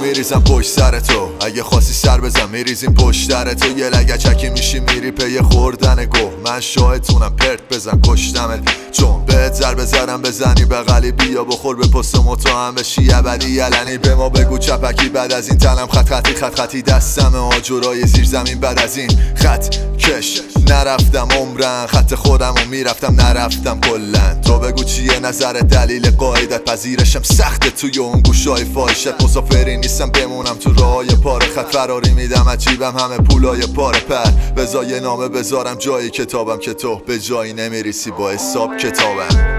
میریزم پشت سر تو، اگه خواستی سر بزن میریزیم پشت در تو. یه لگچکی میشی میری پی خوردن گوه، من شاهدتونم پرت بزن کشتمت، چون بهت ضربه زدم بزنی بغلی بیا بخور به پست متهم بشی ابدی یلنی. به ما بگو چپکی بعد از این تنم خط خطی خط خطی دستم آجرای زیر زمین بعد از این خط کش نرفتم عمرن، خط خودم و میرفتم نرفتم کلن. تو بگو چیه نظر دلیل قاعدت پذیرشم سخته توی اون گوشای فاحشت. مسافری نیستم بمونم تو راههای پاره خط، فراری میدم عجیبم همه پولای پاره پر. بذار یه نامه بذارم جایی کتابم که تو به جایی نمیریسی با حساب کتابم.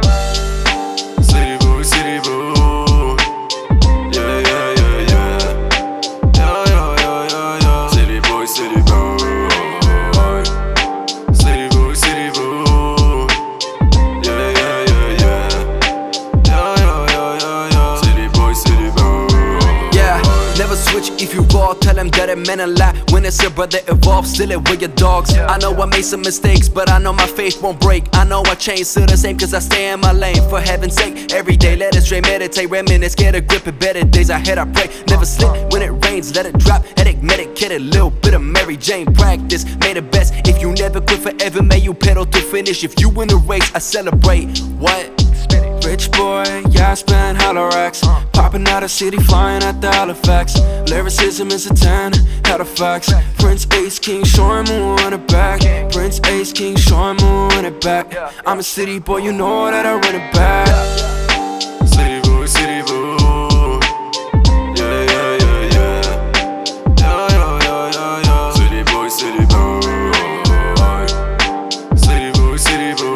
Switch if you raw, tell them that it meant a lot. When it's your brother involved, still it with your dogs. I know I made some mistakes, but I know my faith won't break. I know I changed to the same cause I stay in my lane. For heaven's sake, every day let it straight meditate, reminisce, get a grip of better days ahead I pray. Never slip when it rains, let it drop, headache medicate, a little bit of Mary Jane practice. Made the best, if you never quit forever, may you pedal to finish. If you win the race, I celebrate. What? Rich boy, yeah I spend hollow racks, popping out of city, flying at the Halifax. Lyricism is a 10, had a fax. Prince Ace King, showing me run it back. Prince Ace King, showing me run it back. I'm a city boy, you know that I run it back. City boy, city boy. Yeah, yeah, yeah, yeah. Yeah, yeah, yeah, yeah, yeah. City boy, city boy. City boy, city boy.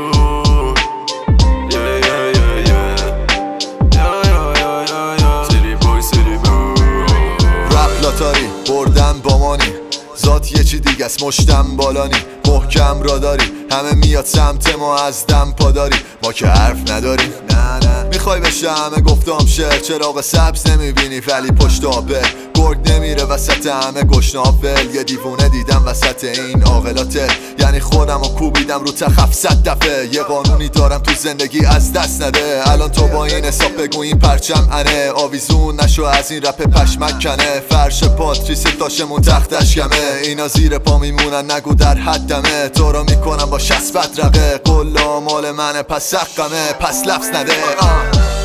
لاتاری بردن با مانی، ذات یه چی دیگه است مشتم بالانی. محکم را داری همه میاد سمت ما از دم پاداری، ما که حرف نداریم نه نه. میخوای بشه همه گفتم شعر، چراغ سبز نمیبینی ولی پشت آبه گرگ نمیره وسط همه گشنافل. یه دیوونه دیدم وسط این عاقلات، یعنی خودم رو کوبیدم رو تخف 100 دفعه. یه قانونی دارم تو زندگی از دست نده، الان تو با این حساب بگو این پرچم انه. آویزون نشو از این رپ پشمک کنه، فرش پاتریس تاشمون تختش کمه. اینا زیر پا میمونن نگو در حدمه، تو رو میکنم با 60 بدرقه. قلا مال منه پس حقمه، پس لفظ نده